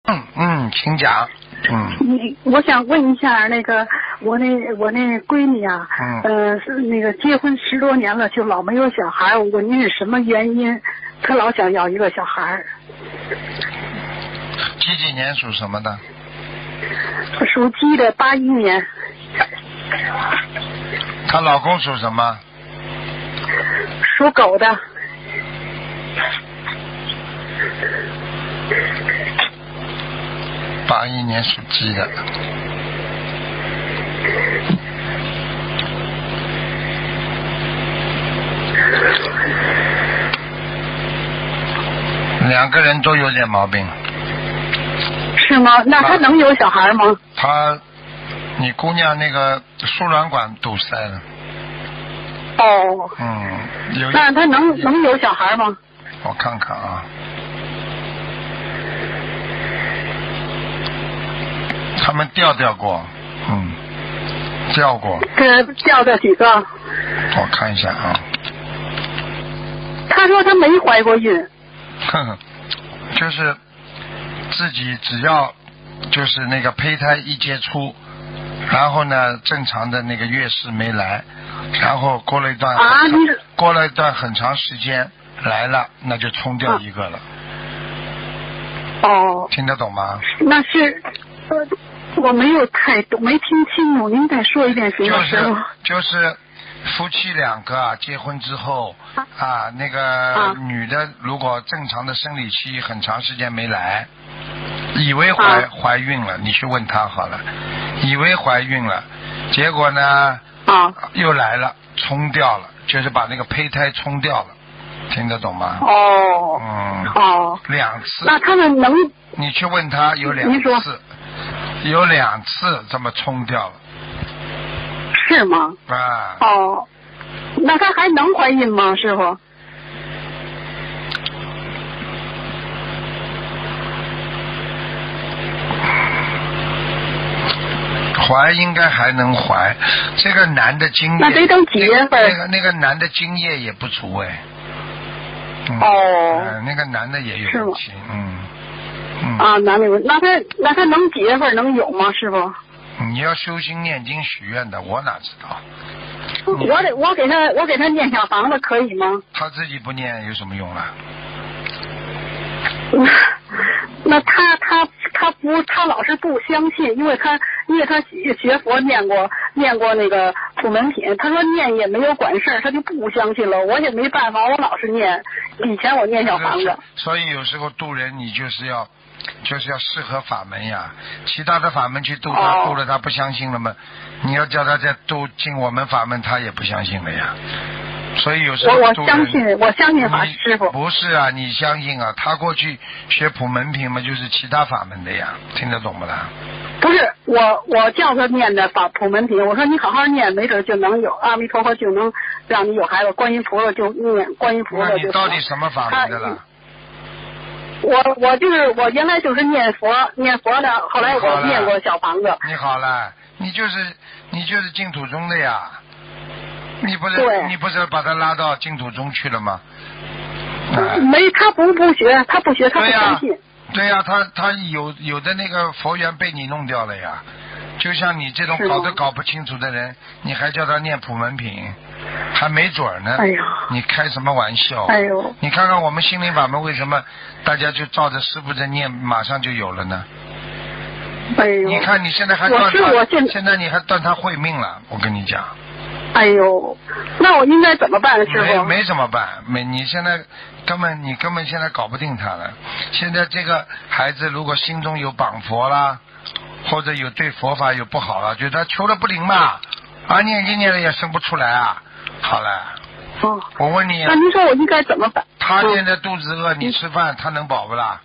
请讲。 我想问一下，那个我那闺女啊，是那个结婚10多年了，就老没有小孩。我问您是什么原因？她老想要一个小孩。 几年属什么的？ 属鸡的，81年。 她老公属什么？ 属狗的。 81年属鸡的。两个人都有点毛病。 是吗？那他能有小孩吗？ 你姑娘那个输卵管堵塞了。 哦。那他能有小孩吗？ 我看看啊。他们调过，调过。 调的几个？ 我看一下啊。 他说他没怀过孕。 就是自己只要就是那个胚胎一接触，然后呢正常的那个月事没来，然后过了一段很长时间来了，那就冲掉一个了。听得懂吗？ 那是我没有太懂，没听清楚，您再说一遍行吗？ 就是夫妻两个啊，结婚之后那个女的如果正常的生理期很长时间没来，以为怀孕了，你去问她好了，以为怀孕了，结果呢又来了，冲掉了，就是把那个胚胎冲掉了，听得懂吗？2次。 那他们能？ 你去问她有2次，有2次这么冲掉了。 是吗？那她还能怀孕吗，师傅？ 怀应该还能怀，这个男的精液， 那得等几月份？ 那个男的精液也不足哎。那个男的也有问题。 男的有，那他能几月份能有吗，师傅？ 你要修心念经许愿的，我哪知道？ 我给他念小房子可以吗？ 他自己不念有什么用啊？ 那他老是不相信，因为他学佛念过那个普门品，他说念也没有管事儿，他就不相信了。我也没办法，我老是念，以前我念小房子。 所以有时候渡人，你就是要适合法门呀，其他的法门去渡他，渡了他不相信了吗？你要叫他再渡进我们法门，他也不相信了呀。所以有时候我相信法师傅。 不是啊，你相信啊？他过去学普门品嘛，就是其他法门的呀，听得懂不啦？ 不是我叫他念的普门品，我说你好好念，没准就能有，阿弥陀佛就能让你有孩子，观音菩萨就念，观音菩萨就。 那你到底什么法门的了？ 我原来就是念佛的，后来我念过小房子。 你好了，你就是净土宗的呀。你不是把他拉到净土宗去了吗？ 没，他不学，他不相信。 对呀，他有的那个佛缘被你弄掉了呀。就像你这种搞不清楚的人，你还叫他念普门品，还没准呢。你开什么玩笑？你看看我们心灵法门为什么大家就照着师父在念，马上就有了呢？你看你现在还断他，现在你还断他慧命了，我跟你讲。 那我应该怎么办，师傅？ 没怎么办，你现在根本现在搞不定他了。现在这个孩子如果心中有绑佛啦，或者有对佛法有不好了，觉得求了不灵嘛，念经念了也生不出来啊。好了。我问你。 那您说我应该怎么办？ 他现在肚子饿，你吃饭他能饱不啦？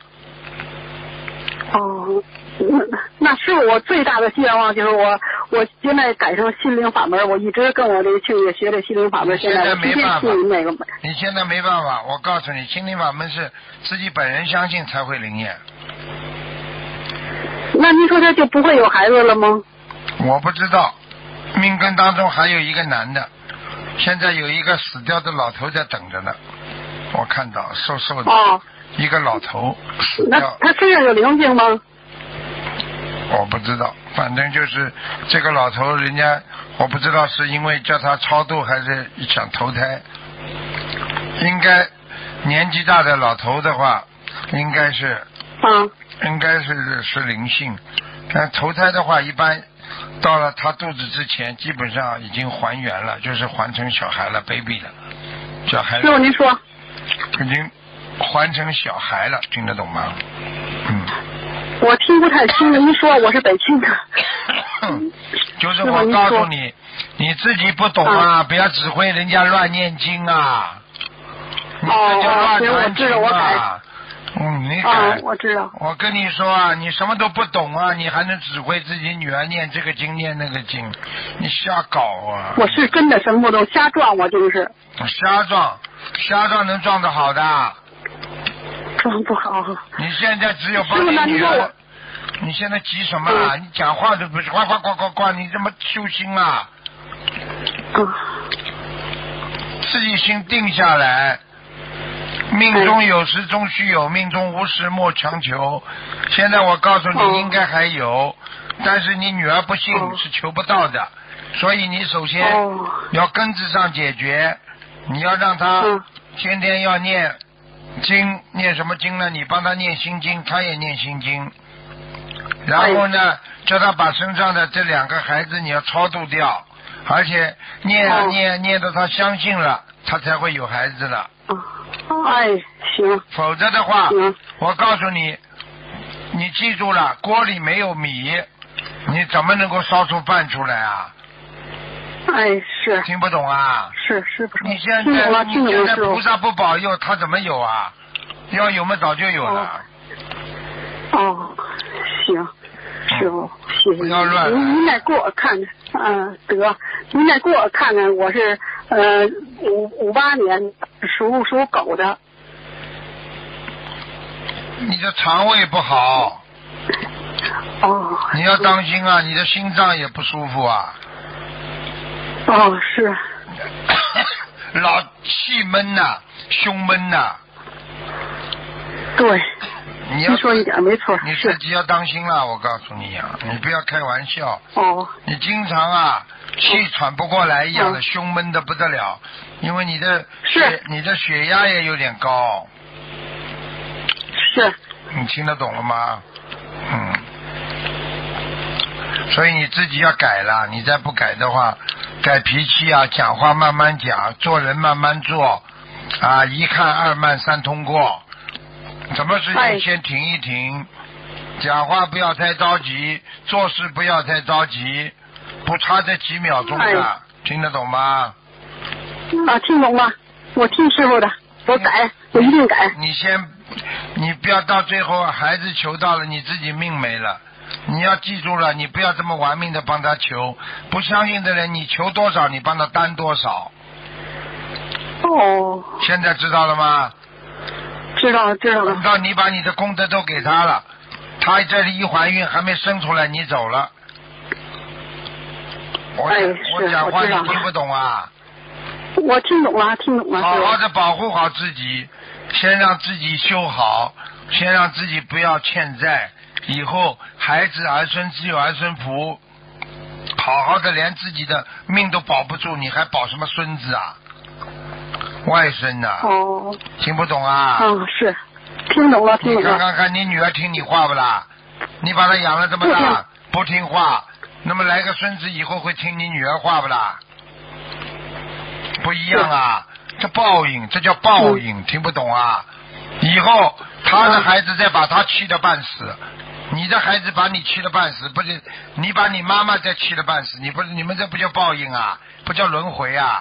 那是我最大的愿望，就是我现在改成心灵法门，我一直跟我这个亲戚学这心灵法门，现在没办法。 你现在没办法，我告诉你，心灵法门是自己本人相信才会灵验。 那您说他就不会有孩子了吗？ 我不知道，命根当中还有一个男的，现在有一个死掉的老头在等着呢，我看到瘦瘦的。一个老头死掉。 那他身上有灵性吗？ 我不知道，反正就是这个老头，人家我不知道是因为叫他超度还是想投胎。应该年纪大的老头的话，应该是灵性。但投胎的话，一般到了他肚子之前，基本上已经还原了，就是还成小孩了 ，baby 了，小孩。 师傅您说。 已经还成小孩了，听得懂吗？ 我听不太清，您说我是北京的。 就是我告诉你，你自己不懂啊，不要指挥人家乱念经啊。你这叫乱传经啊。你改。 我知道。 我跟你说啊，你什么都不懂啊，你还能指挥自己女儿念这个经念那个经，你瞎搞啊！ 我是真的什么不懂，瞎撞，我就是。 瞎撞能撞得好的。 撞不好。 你现在只有帮你女儿。你现在急什么啊？你讲话都不是呱呱呱呱呱，你这么修心啊？自己心定下来。命中有时终须有，命中无时莫强求。现在我告诉你，应该还有，但是你女儿不信是求不到的，所以你首先要根子上解决，你要让她天天要念经，念什么经呢？你帮她念心经，她也念心经，然后呢，叫她把身上的这2个孩子你要超度掉，而且念到她相信了，她才会有孩子了。 行。 否则的话，我告诉你，你记住了，锅里没有米，你怎么能够烧出饭出来啊？ 是。 听不懂啊？ 是不是？ 你现在菩萨不保佑，他怎么有啊？要有嘛，早就有了。 行，师傅，谢谢。 不要乱。 您再给我看看，您再给我看看，我是58年属狗的。 你的肠胃不好。你要当心啊，你的心脏也不舒服啊。 是。 老气闷呐，胸闷呐。 对。你说一点没错。 你自己要当心了，我告诉你啊，你不要开玩笑。你经常气喘不过来一样的，胸闷的不得了，因为你的血压也有点高。 是。 你听得懂了吗？所以你自己要改了，你再不改的话，改脾气啊，讲话慢慢讲，做人慢慢做啊，一看2慢3通过。什么事情先停一停，讲话不要太着急，做事不要太着急，不差这几秒钟的，听得懂吗？ 听懂了，我听师傅的，我改，我一定改。 你不要到最后孩子求到了，你自己命没了。你要记住了，你不要这么玩命的帮他求，不相信的人你求多少你帮他担多少。现在知道了吗？ 知道了。 等到你把你的功德都给他了，他这里一怀孕还没生出来，你走了。我讲话你听不懂啊？ 我听懂了。 好好的保护好自己，先让自己修好，先让自己不要欠债，以后孩子儿孙自有儿孙福，好好的连自己的命都保不住，你还保什么孙子啊？外孙呐。听不懂啊？ 是，听懂了。 你看你女儿听你话不啦？你把她养了这么大，不听话，那么来个孙子以后会听你女儿话不啦？不一样啊，这报应，这叫报应，听不懂啊？以后他的孩子再把他气得半死，你的孩子把你气得半死，不是你把你妈妈再气得半死，你们这不叫报应啊，不叫轮回啊？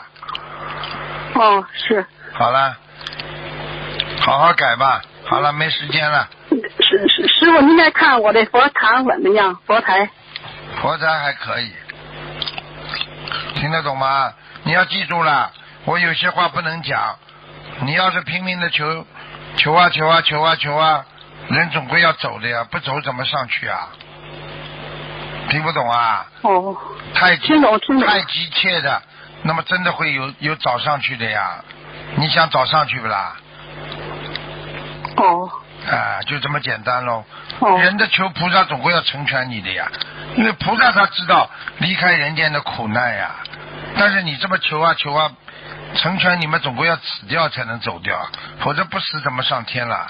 是。 好了，好好改吧。好了，没时间了。 师傅，您再看我的佛坛怎么样？佛台还可以，听得懂吗？你要记住了，我有些话不能讲。你要是拼命的求啊，人总归要走的呀，不走怎么上去啊？听不懂啊？太急切的，那么真的会有早上去的呀。你想早上去不啦？ 啊，就这么简单喽。 哦。 人的求菩萨总归要成全你的呀，因为菩萨他知道离开人间的苦难呀。但是你这么求啊求啊，成全你们总归要死掉才能走掉，否则不死怎么上天了？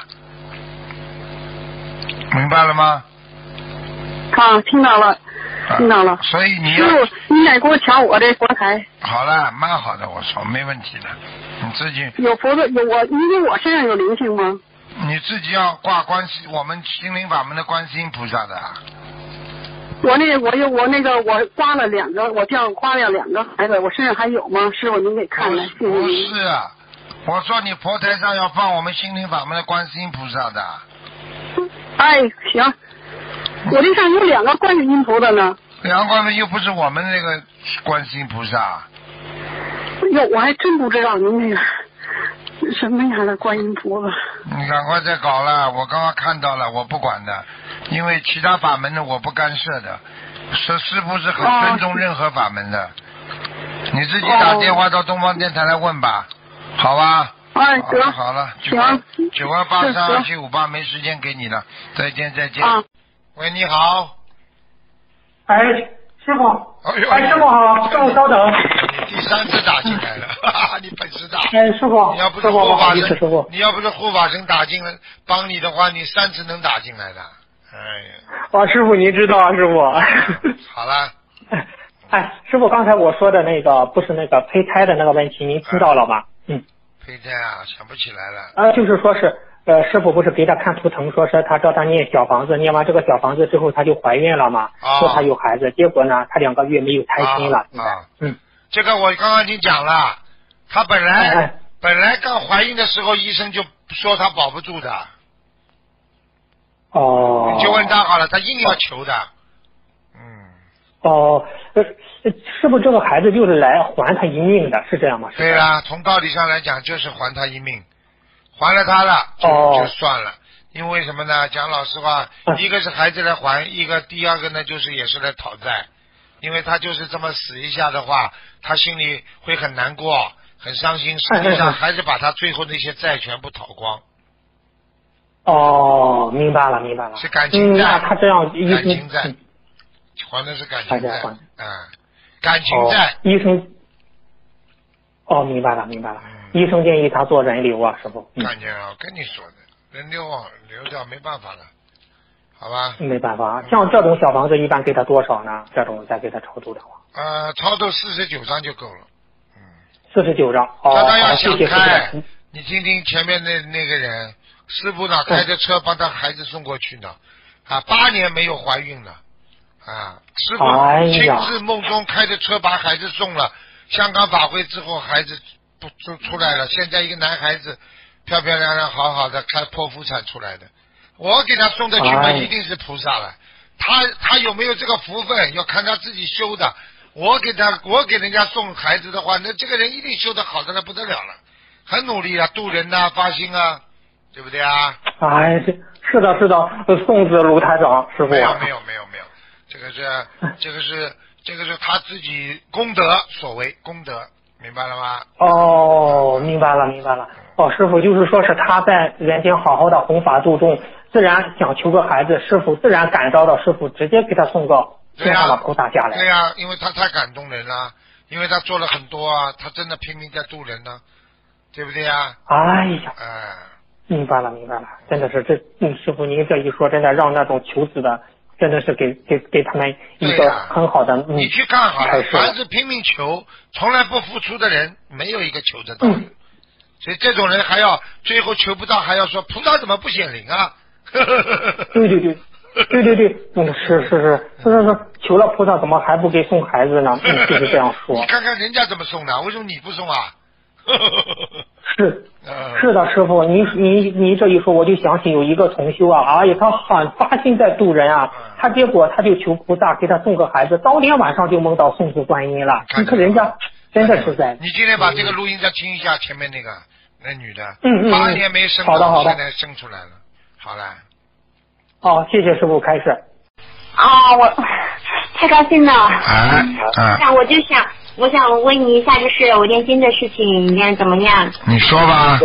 明白了吗？ 啊，听到了。听到了， 所以你要你得给我瞧我这佛台。 好了，蛮好的，我说没问题的。你自己有佛的有我，因为我身上有灵性吗？ 你自己要挂我们心灵法门的观世音菩萨的。 我刮了2个，我刮了2个孩子，我身上还有吗？师傅您给看看，谢谢您。 不是啊，我说你佛台上要放我们心灵法门的观世音菩萨的。 哎，行。我这上有2个观世音菩萨呢。 2个观世又不是我们那个观世音菩萨。 哟，我还真不知道您那个什么样的观音菩萨。 你赶快再搞了，我刚刚看到了，我不管的，因为其他法门的我不干涉的。师父是很尊重任何法门的。你自己打电话到东方电台来问吧，好吧？ 哎，得。 好了， 行。 928322758没时间给你了，再见。喂，你好。 哎，师傅。哎，师傅好，师傅稍等。 你第3次打进来了，你本事大。 哎，师傅。 你要不是护法神打进来帮你的话，你3次能打进来的。哎呀。 哇，师傅您知道啊，师傅。 好了。 哎，师傅，刚才我说的那个不是那个胚胎的那个问题，您听到了吗？ 胚胎啊，想不起来了。 就是说是。师傅不是给他看图腾，说是他叫他念小房子，念完这个小房子之后，他就怀孕了嘛，说他有孩子，结果呢，他2个月没有胎心了。 这个我刚刚已经讲了，他本来刚怀孕的时候，医生就说他保不住的。 哦。 你就问他好了，他硬要求的。 师傅，这个孩子就是来还他一命的，是这样吗？ 对啊，从道理上来讲，就是还他一命。还了他了就算了，因为什么呢？讲老实话，一个是孩子来还，第二个呢就是也是来讨债，因为他就是这么死一下的话，他心里会很难过，很伤心。实际上还是把他最后那些债全部讨光。 哦，明白了。 是感情债。 那他这样感情债，还的是感情债。感情债。 医生。明白了。医生建议他做人流啊，师傅。 看见了，跟你说的，人流流掉没办法了，好吧？ 没办法，像这种小房子一般给他多少呢？这种再给他超度的话。 超度49张就够了。 49张。 他要想开，你听听前面那个人，师傅呢开着车帮他孩子送过去呢，8年没有怀孕了师傅亲自梦中开着车把孩子送了。香港法会之后，孩子就出来了。现在一个男孩子，漂漂亮亮、好好的，开剖腹产出来的。我给他送的去嘛，一定是菩萨了。他有没有这个福分，要看他自己修的。我给人家送孩子的话，那这个人一定修得好的不得了了，很努力啊，度人啊，发心啊，对不对啊？ 哎，是的，送子卢台长师傅。 没有，这个是他自己功德所为，功德，明白了吗？ 明白了。师傅就是说是他在人间好好的弘法度众，自然想求个孩子，师傅自然感召到师傅，直接给他送上了菩萨下来。 对呀，因为他太感动人了，因为他做了很多啊，他真的拼命在度人呢，对不对呀？明白了，真的是师傅您这一说，真的让那种求子的。真的是给他们一个很好的你去看好了，凡是拼命求从来不付出的人，没有一个求得到的。所以这种人还要最后求不到，还要说菩萨怎么不显灵啊？ 对，是，求了菩萨怎么还不给送孩子呢？就是这样说。 你看看人家怎么送的，为什么你不送啊？ 是的，师傅，你这一说，我就想起有一个同修他很发心在度人结果他就求菩萨给他送个孩子，当天晚上就梦到送子观音了。你看人家真的是在。 你今天把这个录音再听一下，前面那女的，8年没生， 好的， 现在生出来了，好了。 谢谢师傅开示。 我太高兴了。我想问你一下，就是我念经的事情，你看怎么样？ 你说吧。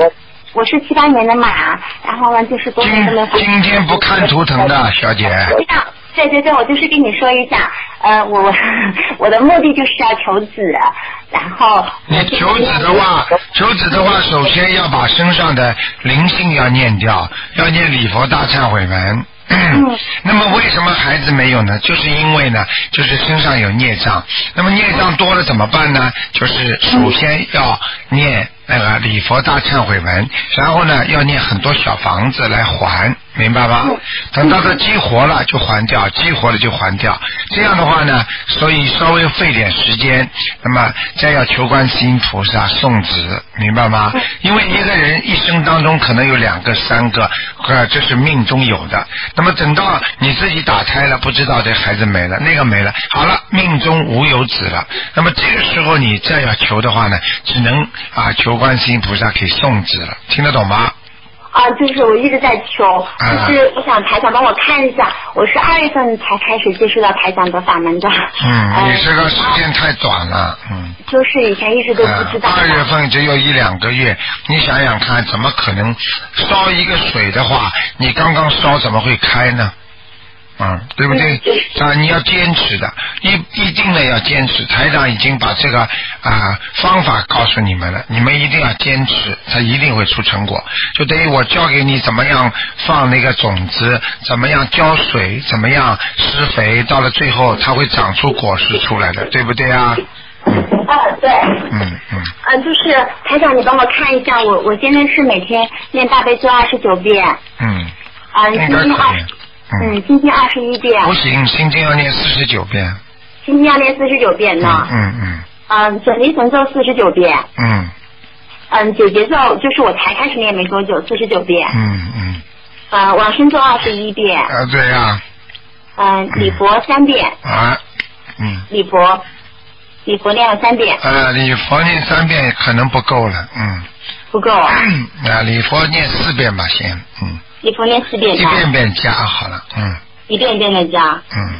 我是78年的马，然后呢就是多年都没有。 今天不看图腾的小姐。 对，我就是跟你说一下，我的目的就是要求子，然后你求子的话，首先要把身上的灵性要念掉，要念礼佛大忏悔文。那么为什么孩子没有呢？就是因为呢，就是身上有孽障。那么孽障多了怎么办呢？就是首先要念那个礼佛大忏悔文，然后呢要念很多小房子来还，明白吗？等到它激活了就还掉，激活了就还掉。这样的话呢，所以稍微费点时间，那么再要求观世音菩萨送子，明白吗？因为一个人一生当中可能有2个、3个，这是命中有的。那么等到你自己打胎了，不知道这孩子没了，那个没了，好了，命中无有子了。那么这个时候你再要求的话呢，只能求观世音菩萨给送子了，听得懂吗？ 就是我一直在求，就是我想台长帮我看一下，我是2月份才开始接触到台长的法门的。 你这个时间太短了， 就是以前一直都不知道。2 月份只有1-2个月，你想想看，怎么可能烧一个水的话，你刚刚烧怎么会开呢？对不对？你要坚持的，一定的要坚持。台长已经把这个方法告诉你们了，你们一定要坚持，它一定会出成果。就等于我教给你怎么样放那个种子，怎么样浇水，怎么样施肥，到了最后它会长出果实出来的，对不对啊？ 对。就是台长，你帮我看一下，我现在是每天念大悲咒29遍。 应该可以。 心经21遍。 不行，心经要念49遍。 心经要念49遍呢。准提神咒49遍。解结咒就是我才开始念没多久，49遍。往生咒21遍。 对呀。 礼佛3遍。礼佛念了3遍。 礼佛念3遍可能不够了， 不够啊。 礼佛念4遍吧，先， 礼佛念4遍， 一遍遍加好了， 一遍一遍的加。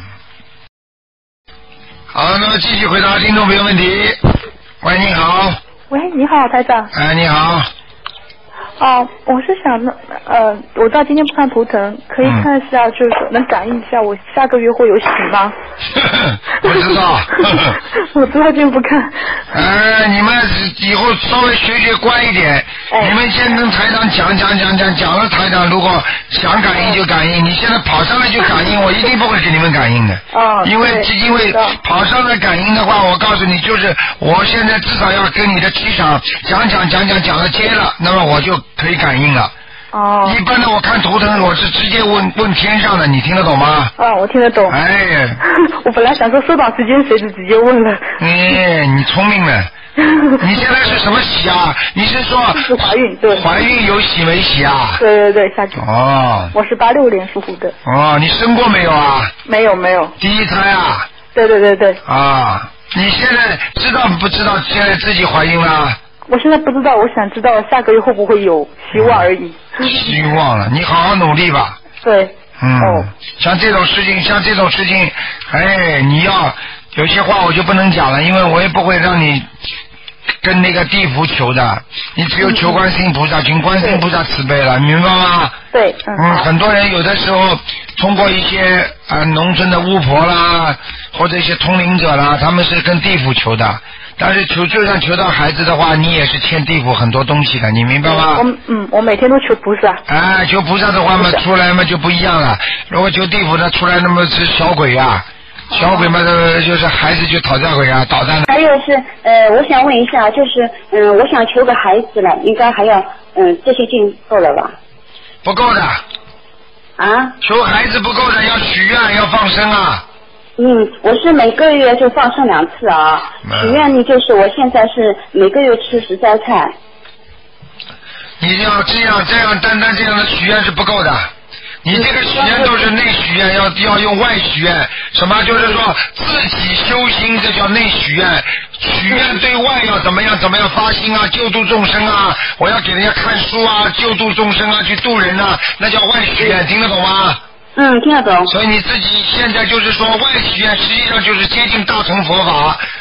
好，那么继续回答听众朋友问题。喂，你好。 喂，你好，台长。 你好。 我是想我知道今天不看图腾，可以看一下，就是说能感应一下我下个月会有喜吗？ 我知道。 我知道今天不看。 你们以后稍微学乖一点。你们先跟台长讲了，台长如果想感应就感应，你现在跑上来就感应，我一定不会给你们感应的。因为跑上来感应的话，我告诉你，就是我现在至少要跟你的气场讲了接了，那么我就可以感应了。一般的我看图腾我是直接问天上的，你听得懂吗？ 我听得懂。我本来想说收到时间谁就直接问了。 你聪明了。你现在是什么喜啊？你是说是怀孕？对。怀孕有喜没喜啊？ 对，下去。我是86年属虎的。 你生过没有啊？ 没有。 第一胎啊？ 对。 你现在知道不知道现在自己怀孕了？ 我现在不知道，我想知道下个月会不会有，希望而已。 希望了，你好好努力吧。 对。 像这种事情，你要有些话我就不能讲了，因为我也不会让你跟那个地府求的，你只有求观世音菩萨，请观世音菩萨慈悲了，明白吗？ 对。 很多人有的时候通过一些农村的巫婆啦，或者一些通灵者啦，他们是跟地府求的。但是就算求到孩子的话，你也是欠地府很多东西的，你明白吗？ 我每天都求菩萨。 求菩萨的话嘛，出来嘛就不一样了。如果求地府的出来，那么是小鬼啊，小鬼嘛就是孩子就讨债鬼啊，捣蛋的。 还有是我想问一下，就是我想求个孩子了，应该还要这些劲够了吧？ 不够的。求孩子不够的，要许愿，要放生啊。 我是每个月就放生2次啊。许愿呢，就是我现在是每个月吃10斋菜。 你要这样单这样的许愿是不够的。你这个许愿都是内许愿，要用外许愿。什么？就是说自己修心，这叫内许愿。许愿对外要怎么样发心啊，救度众生啊，我要给人家看书啊，救度众生啊，去度人啊，那叫外许愿，听得懂吗？ 听得懂。 所以你自己现在就是说外许愿，实际上就是接近大乘佛法，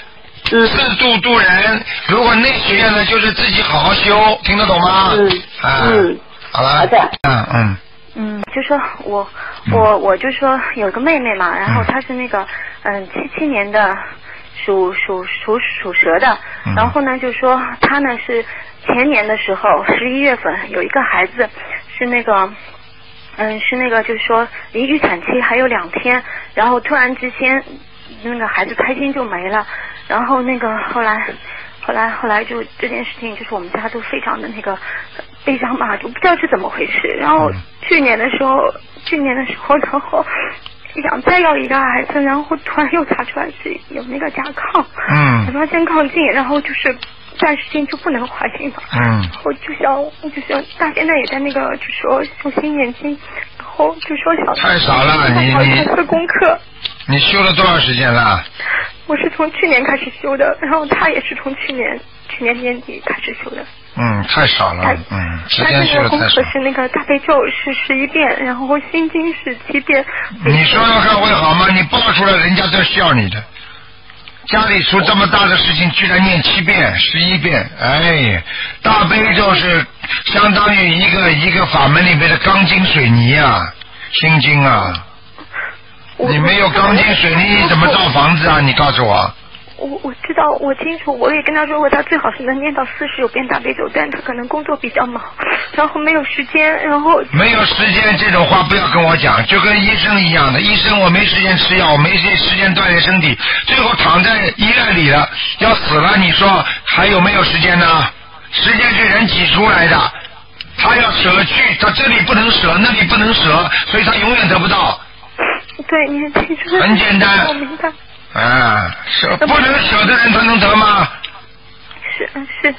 自度度人。如果内许愿呢，就是自己好好修，听得懂吗？好了。 好的。 就说我就说有个妹妹嘛，然后她是那个77年的属蛇的，然后呢就说她呢是前年的时候11月份有一个孩子是那个就是说离预产期还有2天，然后突然之间那个孩子胎心就没了，然后那个后来就这件事情就是我们家都非常的那个悲伤嘛，就不知道是怎么回事。然后去年的时候，然后想再要一个孩子，然后突然又查出来是有那个甲亢，甲状腺亢进，然后就是暂时性就不能怀孕了。然后就想，他现在也在那个就说修心念经，然后就说想太少了，你的功课。 你修了多少时间了？ 我是从去年开始修的，然后他也是从去年年底开始修的。 太少了。时间修的太少。他这个功课是那个大悲咒是11遍，然后心经是7遍。 你说说看会好吗？你报出来，人家在笑你的。家里出这么大的事情，居然念7遍、11遍，哎，大悲咒是相当于一个法门里面的钢筋水泥啊，心经啊。你没有钢筋水泥，你怎么造房子啊？你告诉我。 我知道，我清楚，我也跟他说过，他最好是能念到49遍大悲咒，但他可能工作比较忙，然后没有时间，然后没有时间这种话不要跟我讲，就跟医生一样的，医生我没时间吃药，我没时间锻炼身体，最后躺在医院里了，要死了，你说还有没有时间呢？时间是人挤出来的，他要舍去，他这里不能舍，那里不能舍，所以他永远得不到。 对，你说的很简单。 我明白。 舍不能舍的人他能得吗？ 是，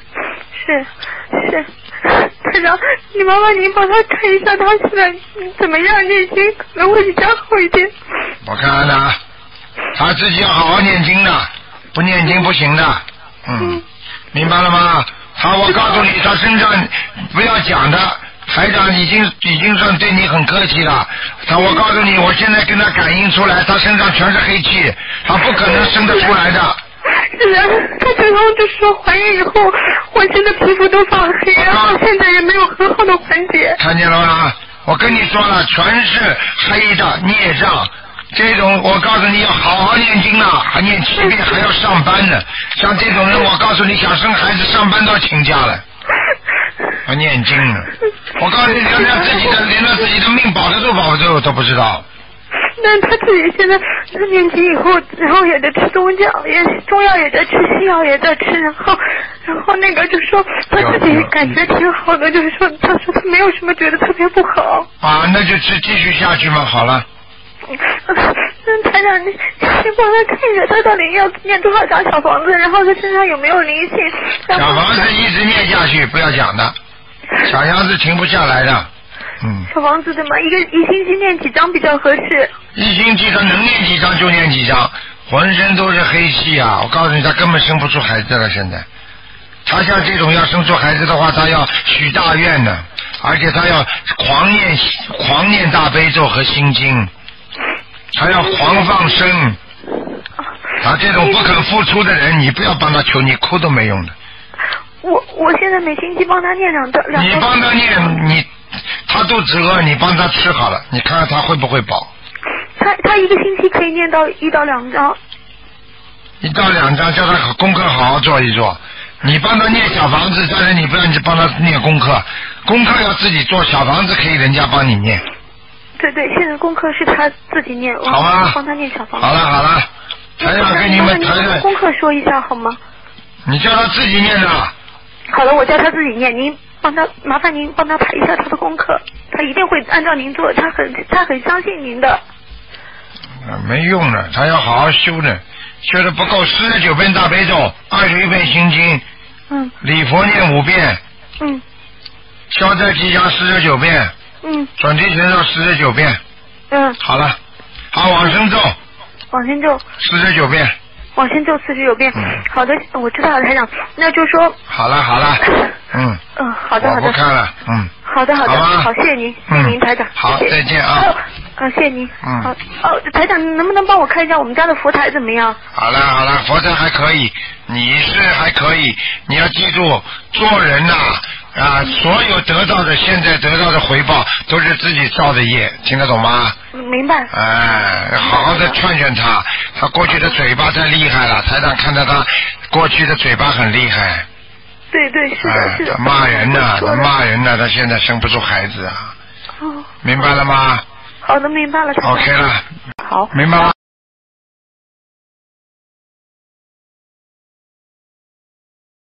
台长，你麻烦您帮他看一下他现在怎么样念经，可能会比较好一点。 我看看他，他自己要好好念经的，不念经不行的。明白了吗？我告诉你，他身上不要讲的。台长已经算对你很客气了，我告诉你，我现在跟他感应出来，他身上全是黑气，他不可能生得出来的。 是啊，他最后就说怀孕以后，浑身的皮肤都发黑，然后现在也没有很好的缓解。 看见了吗？我跟你说了，全是黑的孽障。这种我告诉你要好好念经了，还念7遍，还要上班呢。像这种人，我告诉你，想生孩子上班都要请假了。要念经呢，我告诉你，连他自己的命保得住都不知道。 那他自己现在他念经以后，然后也在吃中药也在吃，西药也在吃，然后那个就说他自己感觉挺好的，就是说他说他没有什么觉得特别不好。 那就继续下去嘛，好了。 台长，你帮他看一下，他到底要念多少张小房子，然后他身上有没有灵性？ 小房子一直念下去，不要讲的，小房子停不下来的。 小房子的嘛，一星期念几张比较合适？ 一星期他能念几张就念几张，浑身都是黑气啊！我告诉你，他根本生不出孩子了。现在，他像这种要生出孩子的话，他要许大愿的，而且他要狂念大悲咒和心经。还要狂放生，这种不肯付出的人，你不要帮他求，你哭都没用的。 我现在每星期帮他念2张。 你帮他念，他肚子饿，你帮他吃好了，你看看他会不会饱。 他一个星期可以念到1到2张。 1到2张，叫他功课好好做一做。你帮他念小房子，但是你不要帮他念功课，功课要自己做，小房子可以人家帮你念。 对，现在功课是他自己念， 好吗？ 帮他念小房子。 好了，台长给你们功课说一下好吗？ 你叫他自己念的。 好了，我叫他自己念，麻烦您帮他排一下他的功课，他一定会按照您做，他很相信您的。 没用的，他要好好修的，修的不够49遍大悲咒，21遍心经，礼佛念5遍，消灾吉祥49遍。转提神咒49遍。好了，好，往生咒49遍。 往生咒49遍。好的，我知道了，台长。那就说。 好了。好的。 我不看了。 好的，好，谢谢您，谢谢您，台长。 好，再见啊。 谢谢你。好台长，能不能帮我看一下我们家的佛台怎么样？ 好了，佛台还可以，你是还可以，你要记住，做人呐所有得到的现在得到的回报都是自己造的业，听得懂吗？ 明白。 好好的劝劝他过去的嘴巴太厉害了，台长看到他过去的嘴巴很厉害。 对，是的。 骂人呢，他现在生不出孩子啊。明白了吗？ 好的，明白了。 OK 了。 好。 明白了。